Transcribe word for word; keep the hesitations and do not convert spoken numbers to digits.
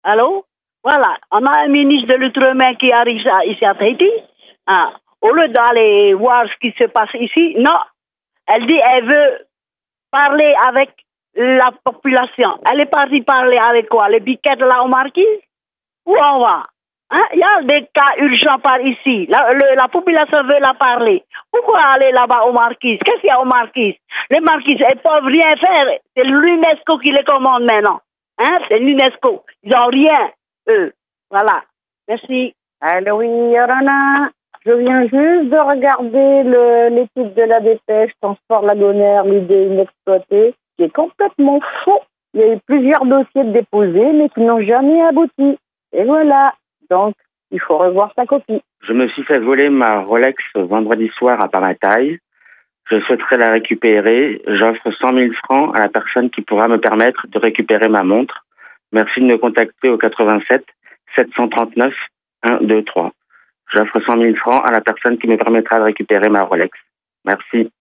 Allô? Voilà, on a un ministre de l'Outre-mer qui arrive à- ici à Tahiti. Ah, au lieu d'aller voir ce qui se passe ici, non, elle dit elle veut parler avec la population. Elle est partie parler avec quoi? Les biquettes là au marquis? Où on va? Hein? Il y a des cas urgents par ici. La, le- la population veut la parler. Pourquoi aller là-bas aux marquises? Qu'est-ce qu'il y a aux marquises? Les marquises, elles peuvent rien faire. C'est l'UNESCO qui les commande maintenant. Hein? C'est l'UNESCO. Ils n'ont rien, eux. Voilà. Merci. Allô, oui, Yorana. Je viens juste de regarder le- l'étude de la dépêche Transport Lagonnère, l'idée inexploitée, qui est complètement faux. Il y a eu plusieurs dossiers déposés, mais qui n'ont jamais abouti. Et voilà. Donc, il faut revoir sa copie. Je me suis fait voler ma Rolex vendredi soir à Pamatay. Je souhaiterais la récupérer. J'offre cent mille francs à la personne qui pourra me permettre de récupérer ma montre. Merci de me contacter au quatre-vingt-sept sept cent trente-neuf un deux trois. J'offre cent mille francs à la personne qui me permettra de récupérer ma Rolex. Merci.